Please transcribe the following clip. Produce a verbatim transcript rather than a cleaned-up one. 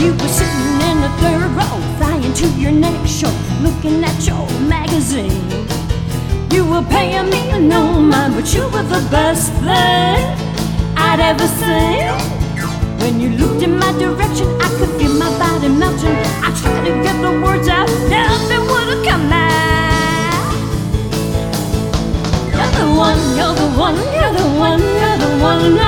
You were sitting in the third row, flying to your next show, looking at your magazine. You were paying me no mind, but you were the best thing I'd ever seen. When you looked in my direction, I could feel my body melting. I tried to get the words out, nothing would have come out. You're the one, you're the one, you're the one, you're the one.